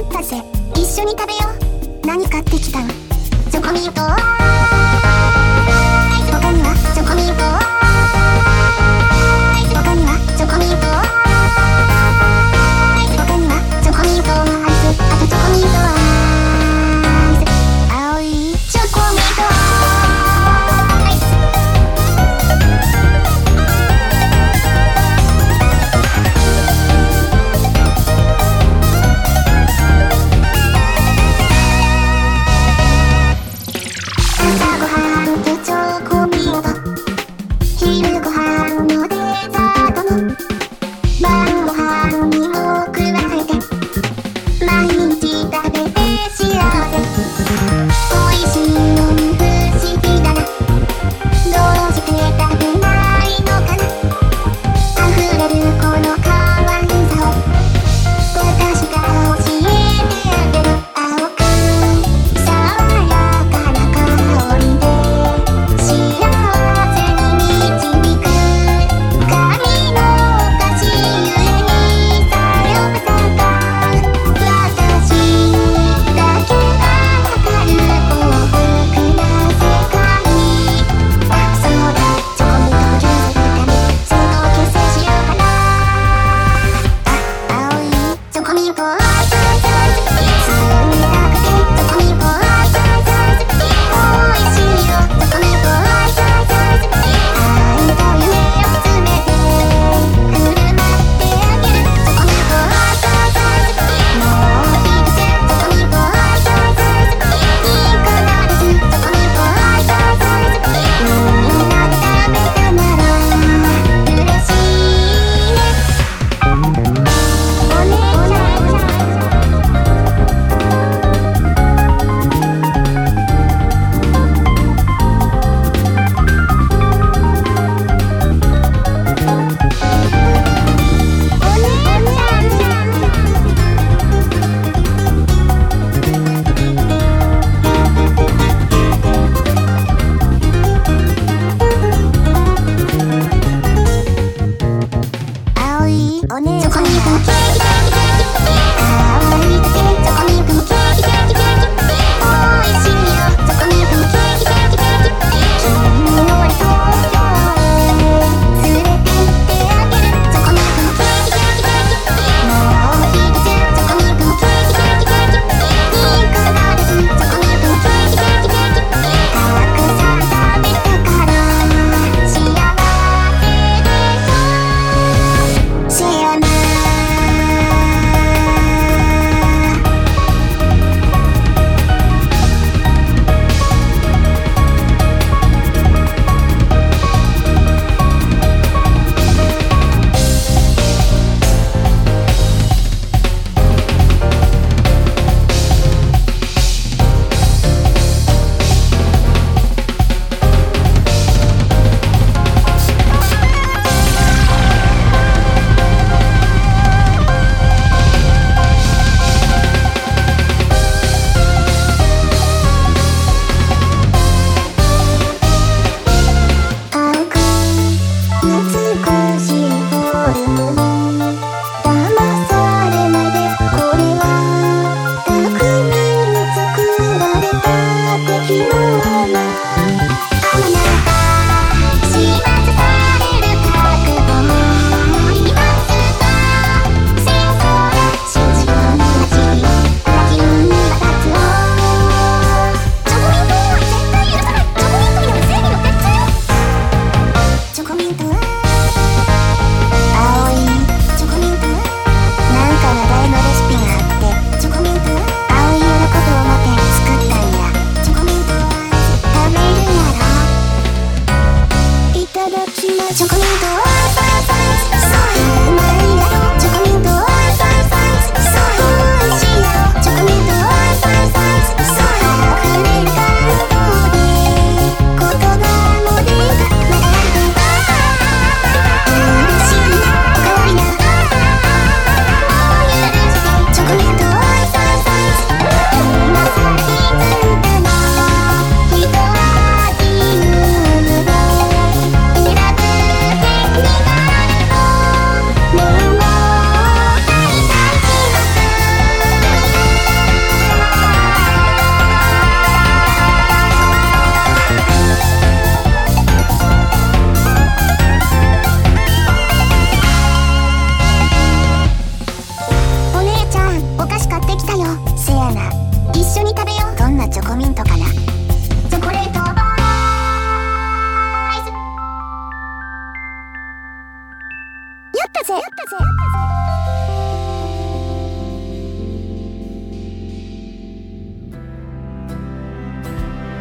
ったぜ。一緒に食べよう。何買ってきたの？チョコミント。他にはチョコミント。他にはチョコミント。他にはチョコミントアイス。あとチョコミントアイス。青いチョコミントアイス。朝ごはんでチョコミント、昼ごはんのデザートも晩ごはんにも加えて毎日食べて幸せ。おいしいのに不思議だな。どうして食べないのかな。溢れるこの可愛さを私が教えてあげる。青く爽やかな香りで幸せに導く神のお菓子ゆえにさようさが私だけがわかる幸福な世界。そうだ、チョコミントを譲るためその結成しようかな。青いチョコミントアイス。冷たくてチョコミントアイス。おいしいよチョコミントアイス。愛と夢を詰めて振る舞ってあげる。チョコミントアイス。もう一つチョコミントアイス。いかがですチョコミントアイス。みんなで食べたなら嬉しいね。お姉ちゃんコミントかな。チョコレートバーイズ。やったぜやったぜやったぜ。